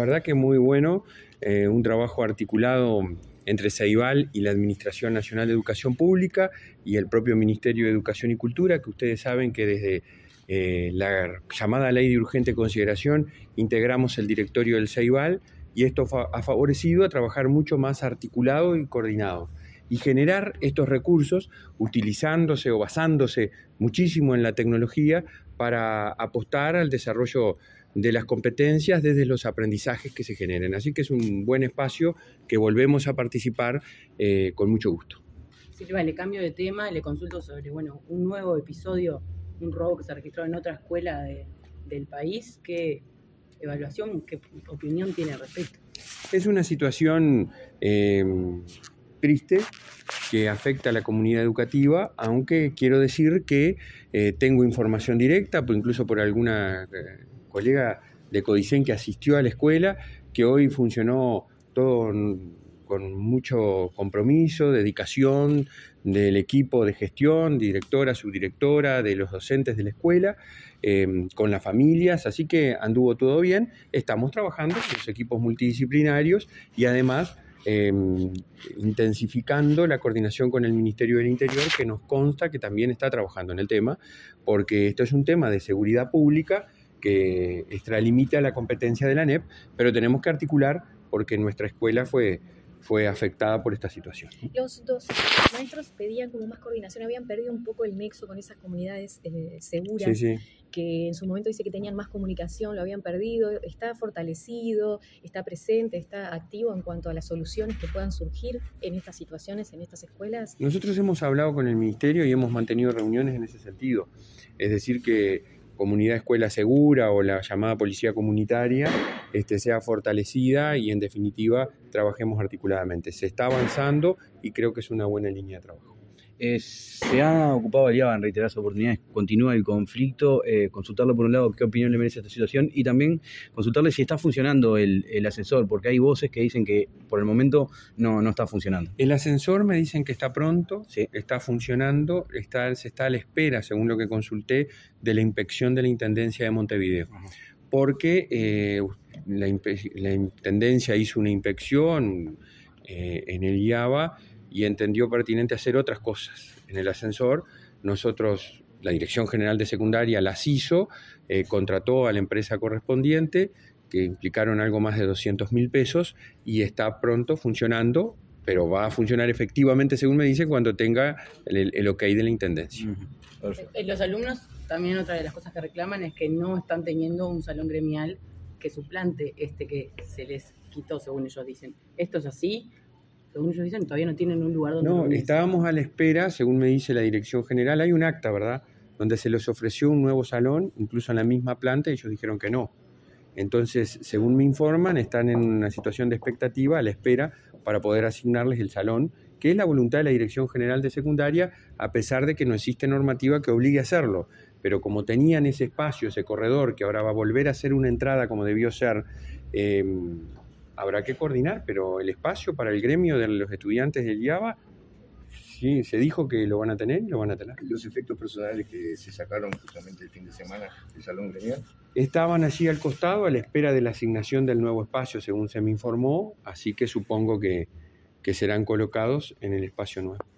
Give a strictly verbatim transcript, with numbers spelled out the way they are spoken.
verdad que muy bueno, eh, un trabajo articulado entre Ceibal y la Administración Nacional de Educación Pública y el propio Ministerio de Educación y Cultura, que ustedes saben que desde eh, la llamada Ley de Urgente Consideración integramos el directorio del Ceibal y esto fa- ha favorecido a trabajar mucho más articulado y coordinado y generar estos recursos utilizándose o basándose muchísimo en la tecnología para apostar al desarrollo de las competencias desde los aprendizajes que se generen. Así que es un buen espacio que volvemos a participar eh, con mucho gusto. Silva, le cambio de tema, le consulto sobre bueno, un nuevo episodio, un robo que se registró en otra escuela de, del país. ¿Qué evaluación, qué opinión tiene al respecto? Es una situación eh, triste que afecta a la comunidad educativa, aunque quiero decir que eh, tengo información directa, incluso por alguna eh, colega de Codicen que asistió a la escuela, que hoy funcionó todo con mucho compromiso, dedicación del equipo de gestión, directora, subdirectora, de los docentes de la escuela, eh, con las familias, así que anduvo todo bien. Estamos trabajando con los equipos multidisciplinarios y además eh, intensificando la coordinación con el Ministerio del Interior, que nos consta que también está trabajando en el tema, porque esto es un tema de seguridad pública que extralimita la competencia de la A N E P, pero tenemos que articular porque nuestra escuela fue, fue afectada por esta situación. Los dos maestros pedían como más coordinación, habían perdido un poco el nexo con esas comunidades eh, seguras, sí, sí. que en su momento dice que tenían más comunicación, lo habían perdido. ¿Está fortalecido, está presente, está activo en cuanto a las soluciones que puedan surgir en estas situaciones, en estas escuelas? Nosotros hemos hablado con el Ministerio y hemos mantenido reuniones en ese sentido, es decir que Comunidad Escuela Segura o la llamada Policía Comunitaria este, sea fortalecida y en definitiva trabajemos articuladamente. Se está avanzando y creo que es una buena línea de trabajo. Eh, se ha ocupado el I A B A en reiteradas oportunidades, continúa el conflicto, eh, consultarlo por un lado qué opinión le merece esta situación y también consultarle si está funcionando el, el ascensor, porque hay voces que dicen que por el momento no, no está funcionando. El ascensor me dicen que está pronto, sí. está funcionando, está, se está a la espera, según lo que consulté, de la inspección de la Intendencia de Montevideo. Ajá. Porque eh, la, la Intendencia hizo una inspección eh, en el I A B A y entendió pertinente hacer otras cosas. En el ascensor, nosotros, la Dirección General de Secundaria las hizo, eh, contrató a la empresa correspondiente, que implicaron algo más de doscientos mil pesos, y está pronto funcionando, pero va a funcionar efectivamente, según me dice, cuando tenga el, el ok de la Intendencia. Uh-huh. Los alumnos, también otra de las cosas que reclaman es que no están teniendo un salón gremial que suplante este que se les quitó, según ellos dicen. ¿Esto es así? Según ellos dicen, todavía no tienen un lugar donde... No, estábamos a la espera, según me dice la Dirección General, hay un acta, ¿verdad?, donde se les ofreció un nuevo salón, incluso en la misma planta, y ellos dijeron que no. Entonces, según me informan, están en una situación de expectativa, a la espera, para poder asignarles el salón, que es la voluntad de la Dirección General de Secundaria, a pesar de que no existe normativa que obligue a hacerlo. Pero como tenían ese espacio, ese corredor, que ahora va a volver a ser una entrada como debió ser, eh, habrá que coordinar, pero el espacio para el gremio de los estudiantes del I A B A, sí, se dijo que lo van a tener y lo van a tener. ¿Los efectos personales que se sacaron justamente el fin de semana del salón gremial? Estaban allí al costado a la espera de la asignación del nuevo espacio, según se me informó, así que supongo que, que serán colocados en el espacio nuevo.